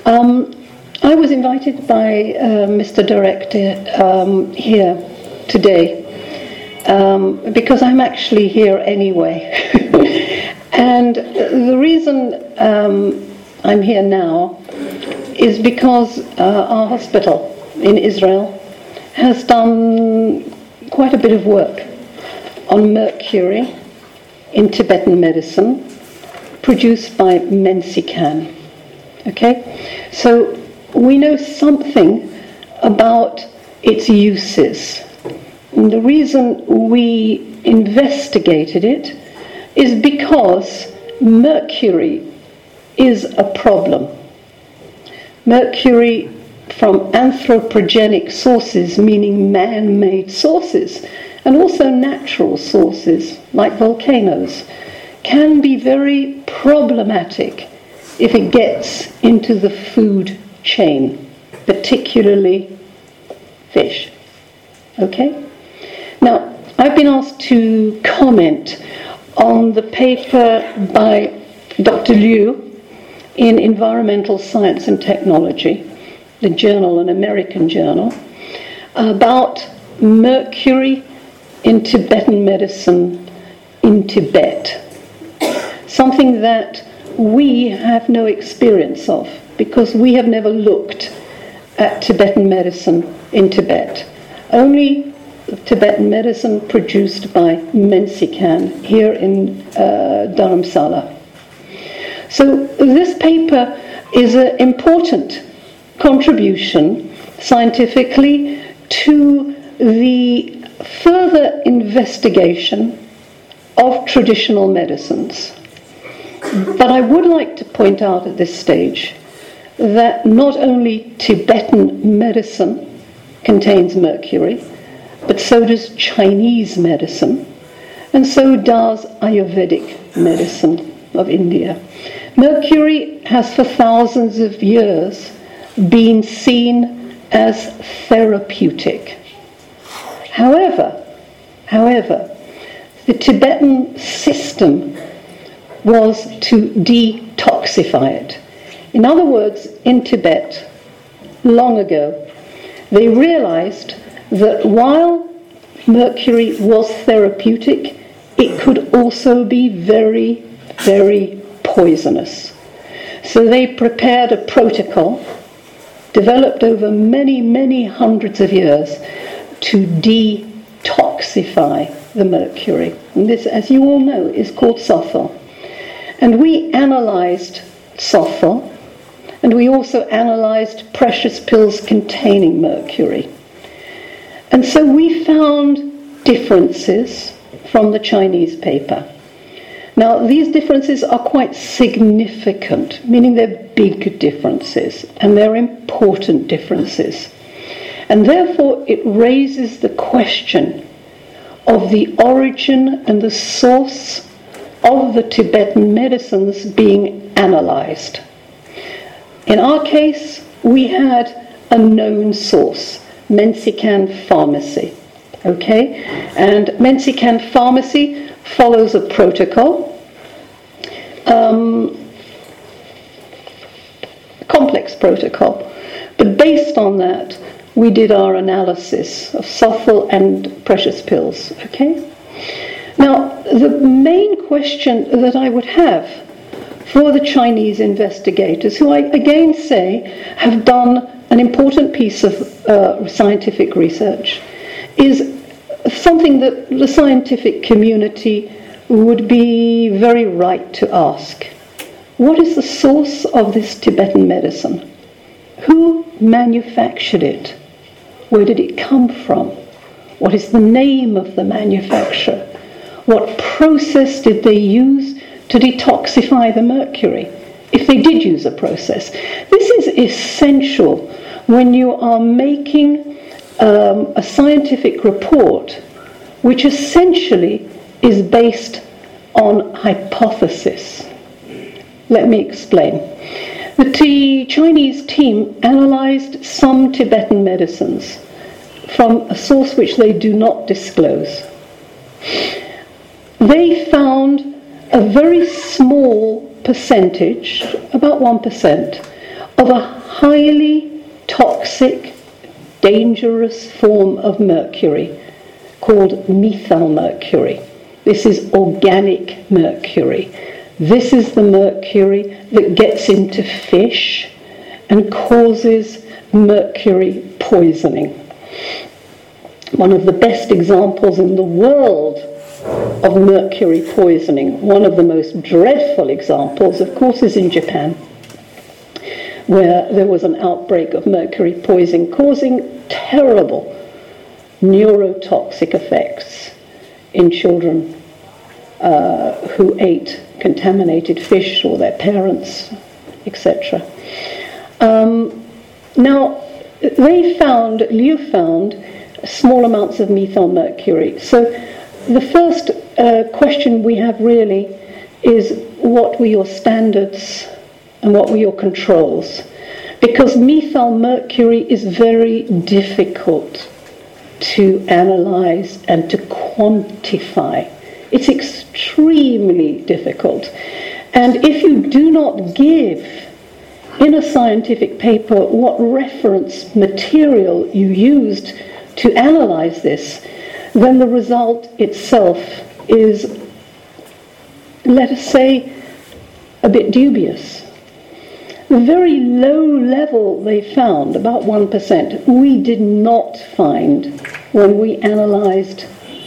I was invited by Mr. Director here today because I'm actually here anyway. And the reason I'm here now is because our hospital in Israel has done quite a bit of work on mercury in Tibetan medicine produced by Mensikan. Okay? So we know something about its uses. And the reason we investigated it is because mercury is a problem. Mercury from anthropogenic sources, meaning man-made sources, and also natural sources like volcanoes, can be very problematic if it gets into the food chain, particularly fish. Okay? Now, I've been asked to comment on the paper by Dr. Liu in Environmental Science and Technology, the journal, an American journal, about mercury in Tibetan medicine in Tibet. Something that we have no experience of because we have never looked at Tibetan medicine in Tibet. Only Tibetan medicine produced by Mensikan here in Dharamsala. So this paper is an important contribution scientifically to the further investigation of traditional medicines. But I would like to point out at this stage that not only Tibetan medicine contains mercury, but so does Chinese medicine, and so does Ayurvedic medicine of India. Mercury has for thousands of years been seen as therapeutic. However, the Tibetan system was to detoxify it. In other words, in Tibet, long ago, they realized that while mercury was therapeutic, it could also be very, very poisonous. So they prepared a protocol developed over many, many hundreds of years to detoxify the mercury. And this, as you all know, is called sothel. And we analyzed sothel, and we also analyzed precious pills containing mercury. And so we found differences from the Chinese paper. Now, these differences are quite significant, meaning they're big differences, and they're important differences. And therefore, it raises the question of the origin and the source of the Tibetan medicines being analyzed. In our case, we had a known source, Mensikan Pharmacy. Okay? And Mensikan Pharmacy follows a protocol, a complex protocol. But based on that, we did our analysis of sothel and precious pills. Okay? Now, the main question that I would have for the Chinese investigators, who I again say have done an important piece of scientific research, is something that the scientific community would be very right to ask. What is the source of this Tibetan medicine? Who manufactured it? Where did it come from? What is the name of the manufacturer? What process did they use to detoxify the mercury, if they did use a process? This is essential when you are making a scientific report which essentially is based on hypothesis. Let me explain. The Chinese team analyzed some Tibetan medicines from a source which they do not disclose. They found a very small percentage, about 1%, of a highly toxic, dangerous form of mercury called methylmercury. This is organic mercury. This is the mercury that gets into fish and causes mercury poisoning. One of the best examples in the world of mercury poisoning, one of the most dreadful examples, of course, is in Japan, where there was an outbreak of mercury poisoning causing terrible neurotoxic effects in children who ate contaminated fish or their parents, etc. Now, Liu found small amounts of methylmercury. So the first question we have really is, what were your standards and what were your controls? Because methylmercury is very difficult to analyze and to quantify. It's extremely difficult. And if you do not give in a scientific paper what reference material you used to analyze this, then the result itself is, let us say, a bit dubious. The very low level they found, about 1%, we did not find when we analyzed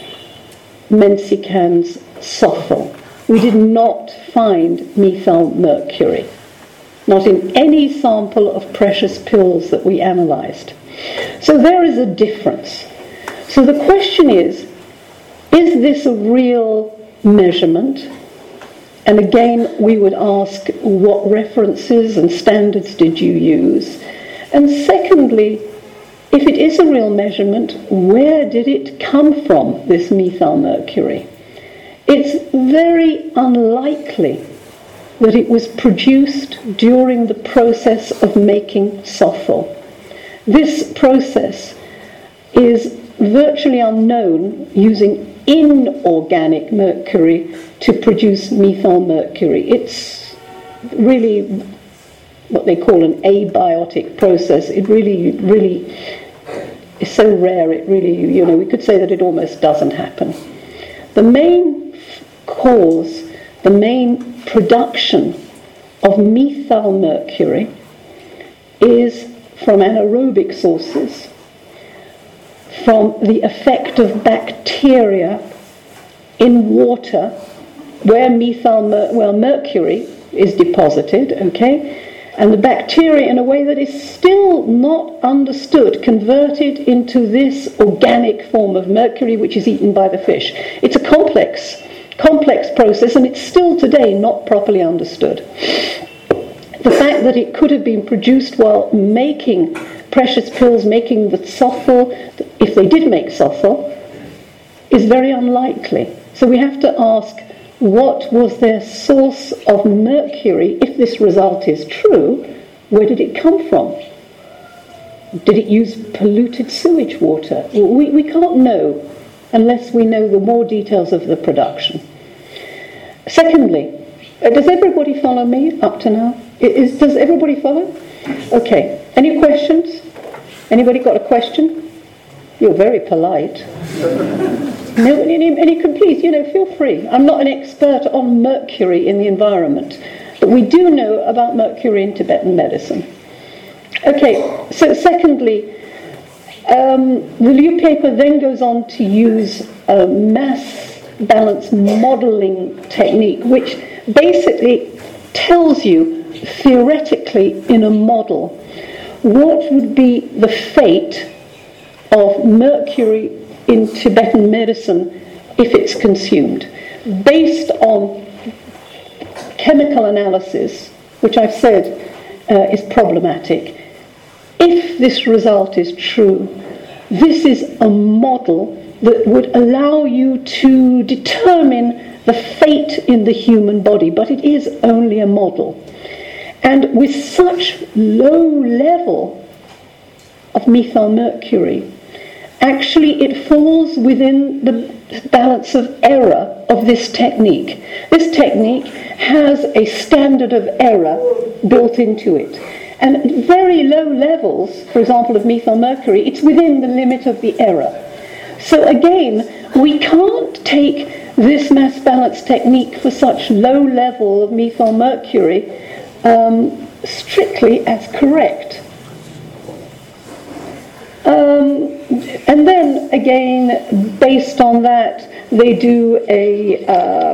Mensican's Sothel. We did not find methylmercury, not in any sample of precious pills that we analyzed. So there is a difference. So the question is this a real measurement? And again, we would ask, what references and standards did you use? And secondly, if it is a real measurement, where did it come from, this methylmercury? It's very unlikely that it was produced during the process of making Sothel. This process is virtually unknown using inorganic mercury to produce methylmercury. It's really what they call an abiotic process. It really is so rare, it really, we could say that it almost doesn't happen. The main cause, the main production of methylmercury is from anaerobic sources, from the effect of bacteria in water where mercury is deposited, okay? And the bacteria, in a way that is still not understood, converted into this organic form of mercury which is eaten by the fish. It's a complex process, and it's still today not properly understood. The fact that it could have been produced while making precious pills, making the Sothel, if they did make Sothel, is very unlikely. So we have to ask, what was their source of mercury? If this result is true, where did it come from? Did it use polluted sewage water? We can't know unless we know the more details of the production. Secondly, does everybody follow me up to now? Does everybody follow? Okay. Any questions? Anybody got a question? You're very polite. No, any please, feel free. I'm not an expert on mercury in the environment, but we do know about mercury in Tibetan medicine. Okay, so secondly, the Liu paper then goes on to use a mass balance modeling technique, which basically tells you, theoretically, in a model, what would be the fate of mercury in Tibetan medicine if it's consumed, based on chemical analysis, which I've said is problematic. If this result is true, this is a model that would allow you to determine the fate in the human body, but it is only a model. And with such low level of methylmercury, actually it falls within the balance of error of this technique. This technique has a standard of error built into it. And very low levels, for example, of methyl mercury, it's within the limit of the error. So again, we can't take this mass balance technique for such low level of methyl mercury strictly as correct. And then again, based on that, they do a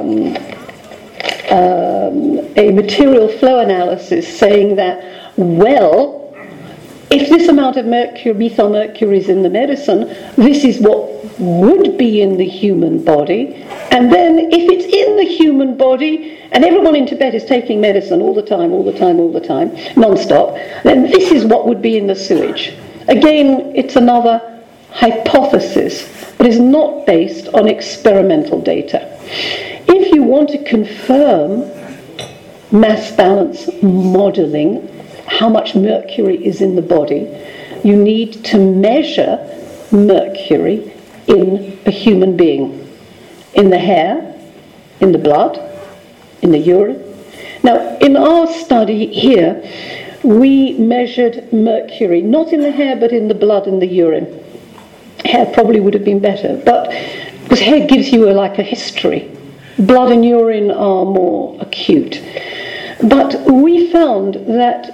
material flow analysis saying that, well, if this amount of methyl mercury is in the medicine, this is what would be in the human body. And then if it's in the human body, and everyone in Tibet is taking medicine all the time, non-stop, then this is what would be in the sewage. Again, it's another hypothesis, but is not based on experimental data. If you want to confirm mass balance modeling, how much mercury is in the body, you need to measure mercury in a human being, in the hair, in the blood, in the urine. Now, in our study here, we measured mercury, not in the hair, but in the blood and the urine. Hair probably would have been better, but because hair gives you like a history. Blood and urine are more acute. But we found that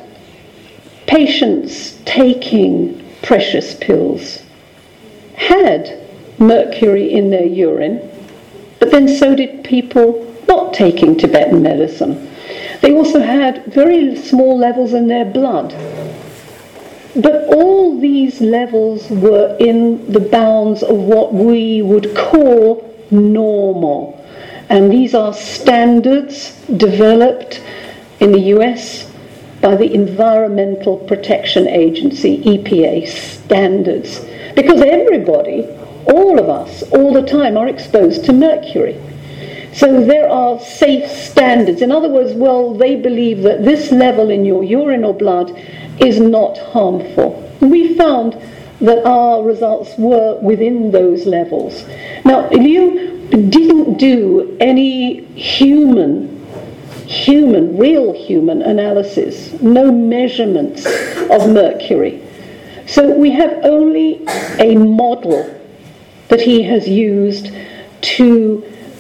patients taking precious pills had mercury in their urine, but then so did people not taking Tibetan medicine. They also had very small levels in their blood. But all these levels were in the bounds of what we would call normal. And these are standards developed in the US by the Environmental Protection Agency, EPA, standards. Because everybody, all of us, all the time are exposed to mercury. So there are safe standards. In other words, well, they believe that this level in your urine or blood is not harmful. We found that our results were within those levels. Now, you didn't do any real human analysis, no measurements of mercury. So we have only a model that he has used to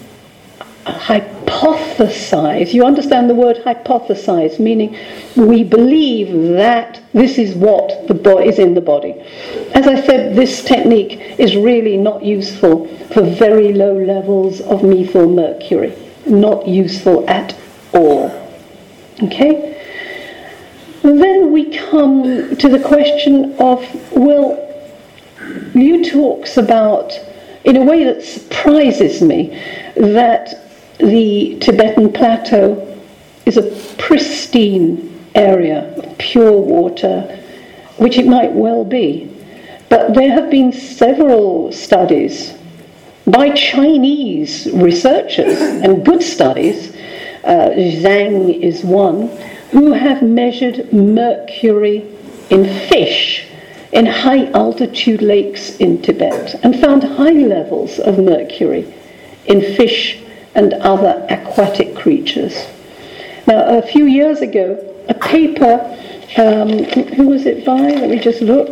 hypothesize. You understand the word hypothesize, meaning we believe that this is what is in the body. As I said, this technique is really not useful for very low levels of methyl mercury. Not useful at all. Okay? And then we come to the question of, well, Liu talks about, in a way that surprises me, that the Tibetan plateau is a pristine area of pure water, which it might well be. But there have been several studies by Chinese researchers, and good studies, Zhang is one, who have measured mercury in fish in high altitude lakes in Tibet and found high levels of mercury in fish and other aquatic creatures. Now, a few years ago, a paper, who was it by? Let me just look.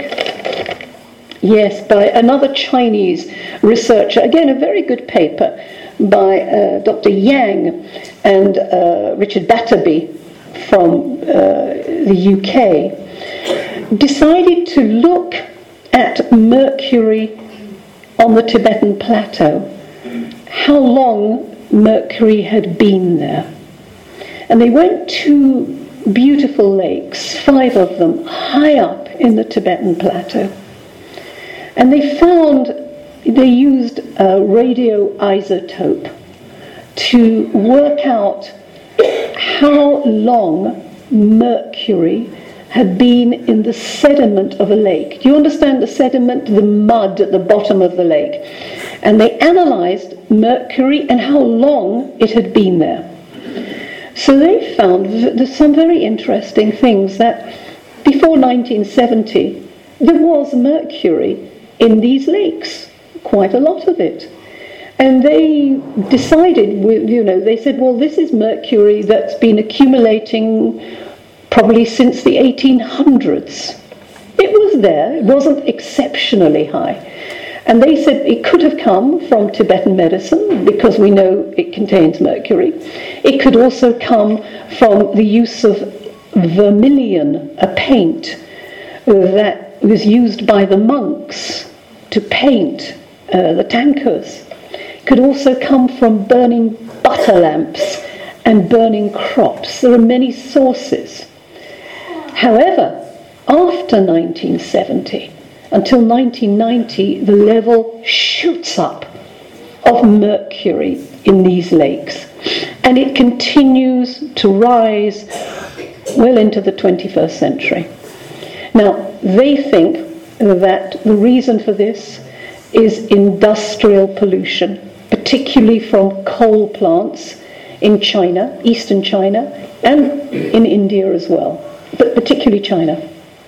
Yes, by another Chinese researcher. Again, a very good paper by Dr. Yang and Richard Batterby from the UK, decided to look at mercury on the Tibetan plateau, how long mercury had been there. And they went to beautiful lakes, 5 of them, high up in the Tibetan plateau. And they found they used a radioisotope to work out how long mercury had been in the sediment of a lake. Do you understand the sediment, the mud at the bottom of the lake? And they analyzed mercury and how long it had been there. So they found there's some very interesting things, that before 1970, there was mercury in these lakes, quite a lot of it. And they decided, they said, well, this is mercury that's been accumulating probably since the 1800s. It was there, it wasn't exceptionally high. And they said it could have come from Tibetan medicine because we know it contains mercury. It could also come from the use of vermilion, a paint that was used by the monks to paint the tankards. It could also come from burning butter lamps and burning crops. There are many sources. However, after 1970, until 1990, the level shoots up of mercury in these lakes. And it continues to rise well into the 21st century. Now, they think that the reason for this is industrial pollution, particularly from coal plants in China, eastern China, and in India as well, but particularly China.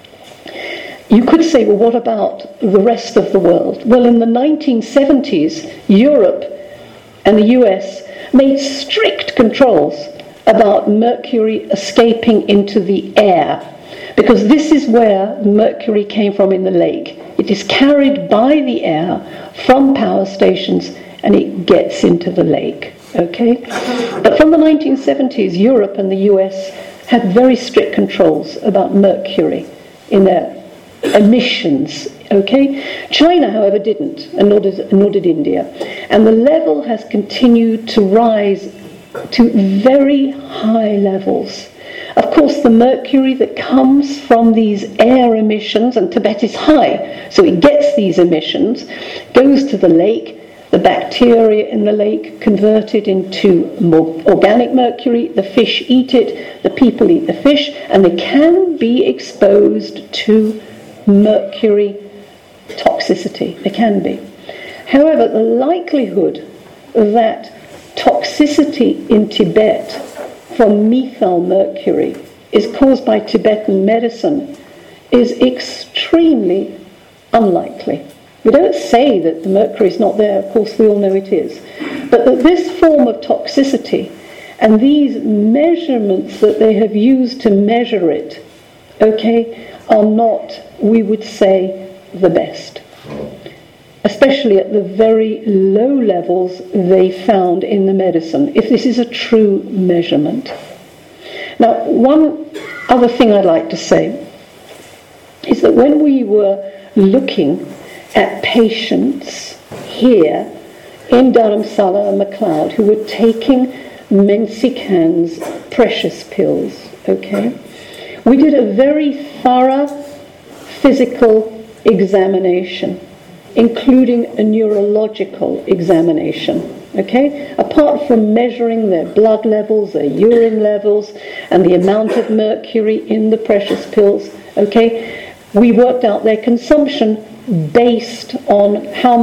You could say, well, what about the rest of the world? Well, in the 1970s, Europe and the US made strict controls about mercury escaping into the air, because this is where mercury came from in the lake. It is carried by the air from power stations and it gets into the lake. Okay? But from the 1970s, Europe and the US had very strict controls about mercury in their emissions. Okay? China, however, didn't, and nor did India. And the level has continued to rise to very high levels. Of course, the mercury that comes from these air emissions, and Tibet is high, so it gets these emissions, goes to the lake. The bacteria in the lake convert it into more organic mercury. The fish eat it, the people eat the fish, and they can be exposed to mercury toxicity. They can be. However, the likelihood that toxicity in Tibet from methyl mercury is caused by Tibetan medicine is extremely unlikely. We don't say that the mercury is not there, of course we all know it is, but that this form of toxicity and these measurements that they have used to measure it, okay, are not, we would say, the best. Especially at the very low levels they found in the medicine, if this is a true measurement. Now, one other thing I'd like to say is that when we were looking at patients here in Dharamsala and MacLeod who were taking Menzican's precious pills, okay, we did a very thorough physical examination, including a neurological examination, okay? Apart from measuring their blood levels, their urine levels, and the amount of mercury in the precious pills, okay? We worked out their consumption based on how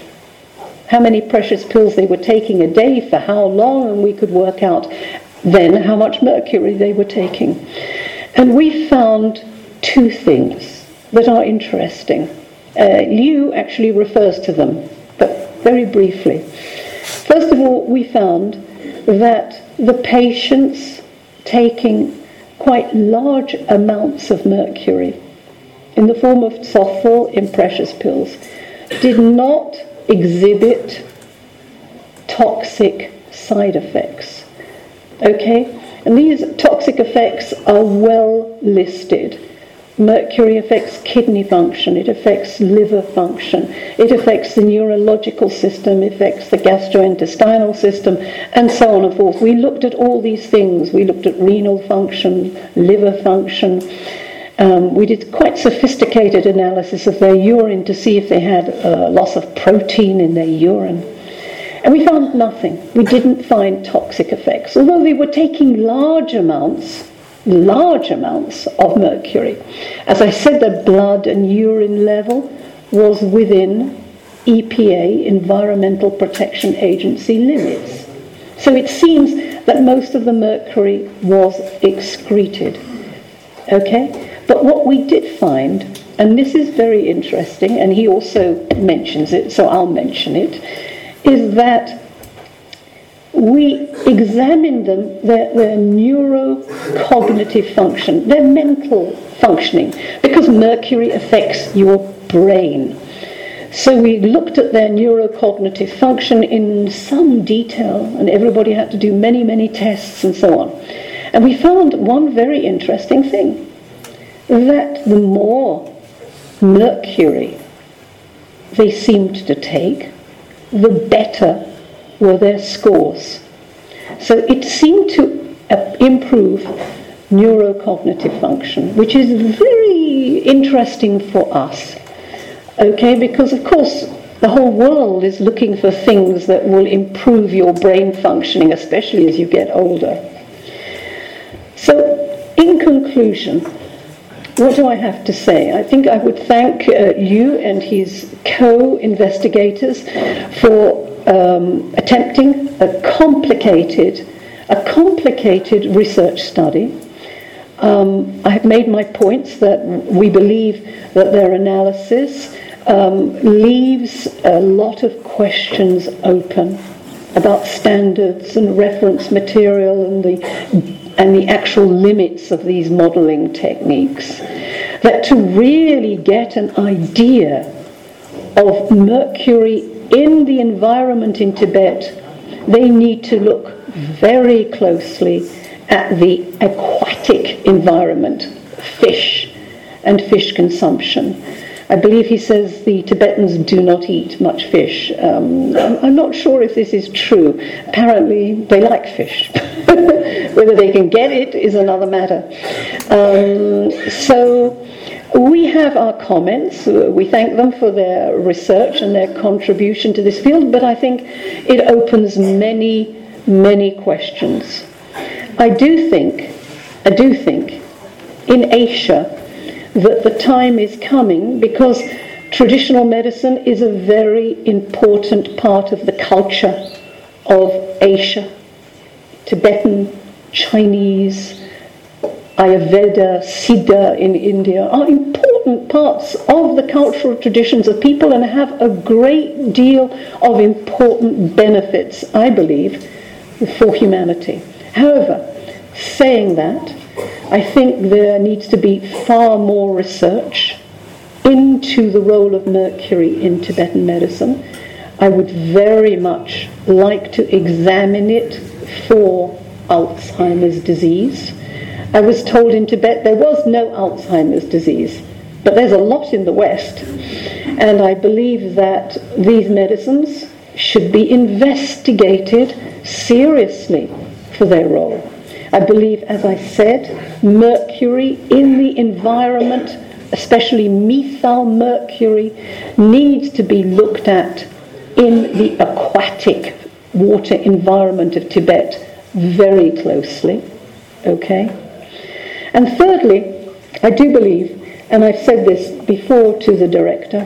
many precious pills they were taking a day, for how long, and we could work out then how much mercury they were taking. And we found two things that are interesting. Liu actually refers to them, but very briefly. First of all, we found that the patients taking quite large amounts of mercury in the form of sulfur in precious pills did not exhibit toxic side effects. Okay? And these toxic effects are well listed. Mercury affects kidney function, it affects liver function, it affects the neurological system, it affects the gastrointestinal system, and so on and forth. We looked at all these things. We looked at renal function, liver function. We did quite sophisticated analysis of their urine to see if they had loss of protein in their urine. And we found nothing. We didn't find toxic effects, although they were taking large amounts of mercury. As I said, the blood and urine level was within EPA, Environmental Protection Agency limits. So it seems that most of the mercury was excreted. Okay? But what we did find, and this is very interesting, and he also mentions it, so I'll mention it, is that we examined them, their neurocognitive function, their mental functioning, because mercury affects your brain. So we looked at their neurocognitive function in some detail, and everybody had to do many, many tests and so on. And we found one very interesting thing, that the more mercury they seemed to take, the better were their scores. So it seemed to improve neurocognitive function, which is very interesting for us. Okay, because of course the whole world is looking for things that will improve your brain functioning, especially as you get older. So, in conclusion, what do I have to say? I think I would thank you and his co-investigators for attempting a complicated research study. I have made my points that we believe that their analysis leaves a lot of questions open about standards and reference material and the actual limits of these modelling techniques. That to really get an idea of mercury in the environment in Tibet, they need to look very closely at the aquatic environment, fish and fish consumption. I believe he says the Tibetans do not eat much fish. I'm not sure if this is true. Apparently they like fish. Whether they can get it is another matter. So we have our comments. We thank them for their research and their contribution to this field, but I think it opens many, many questions. I do think in Asia that the time is coming, because traditional medicine is a very important part of the culture of Asia. Tibetan, Chinese, Ayurveda, Siddha in India are important parts of the cultural traditions of people and have a great deal of important benefits, I believe, for humanity. However, saying that, I think there needs to be far more research into the role of mercury in Tibetan medicine. I would very much like to examine it for Alzheimer's disease. I was told in Tibet there was no Alzheimer's disease, but there's a lot in the West. And I believe that these medicines should be investigated seriously for their role. I believe, as I said, mercury in the environment, especially methyl mercury, needs to be looked at in the aquatic water environment of Tibet very closely. Okay? And thirdly, I do believe, and I've said this before to the director,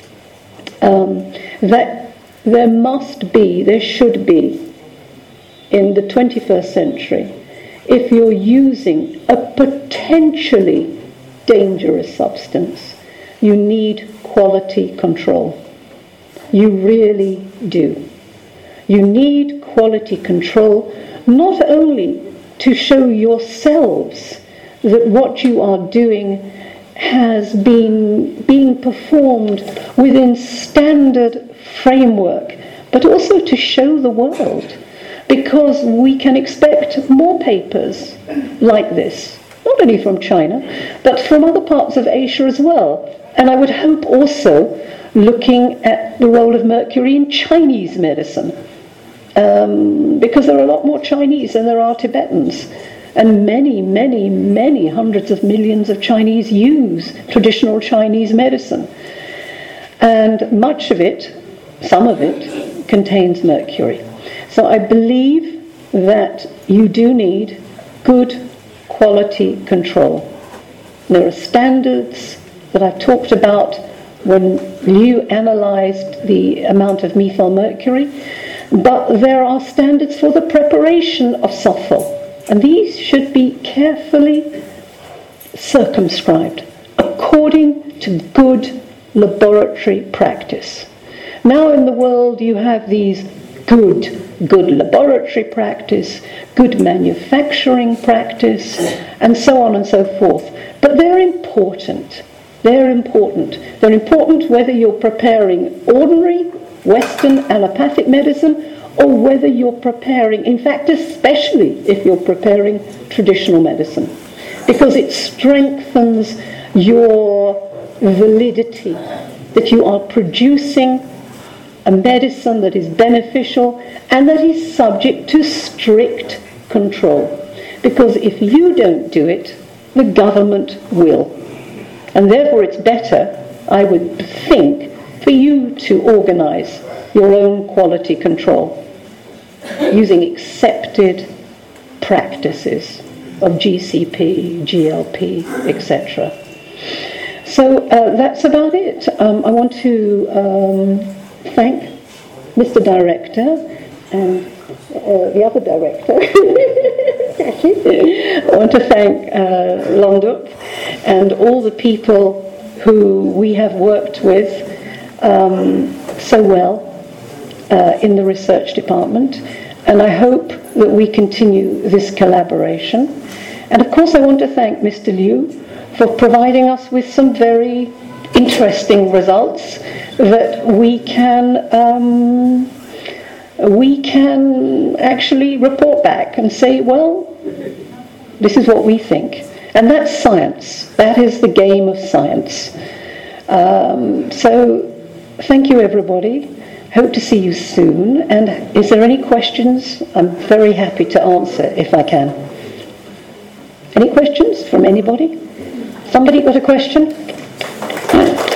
that there should be, in the 21st century, if you're using a potentially dangerous substance, you need quality control. You really do. You need quality control, not only to show yourselves that what you are doing has been being performed within standard framework, but also to show the world, because we can expect more papers like this, not only from China, but from other parts of Asia as well. And I would hope also looking at the role of mercury in Chinese medicine, because there are a lot more Chinese than there are Tibetans. And many, many, many hundreds of millions of Chinese use traditional Chinese medicine. And much of it, some of it, contains mercury. So I believe that you do need good quality control. There are standards that I've talked about when Liu analysed the amount of methyl mercury, but there are standards for the preparation of sulfur. And these should be carefully circumscribed according to good laboratory practice. Now in the world you have these good laboratory practice, good manufacturing practice, and so on and so forth. But they're important. They're important. They're important whether you're preparing ordinary Western allopathic medicine or whether you're preparing, in fact, especially if you're preparing traditional medicine, because it strengthens your validity, that you are producing a medicine that is beneficial and that is subject to strict control. Because if you don't do it, the government will. And therefore it's better, I would think, for you to organise your own quality control using accepted practices of GCP, GLP, etc. So that's about it. I want to thank Mr. Director and the other director. I want to thank Longdup and all the people who we have worked with so well in the research department, and I hope that we continue this collaboration. And of course I want to thank Mr. Liu for providing us with some very interesting results that we can actually report back and say, well, this is what we think. And that's science. That is the game of science. So thank you, everybody. Hope to see you soon. And is there any questions? I'm very happy to answer if I can. Any questions from anybody? Somebody got a question?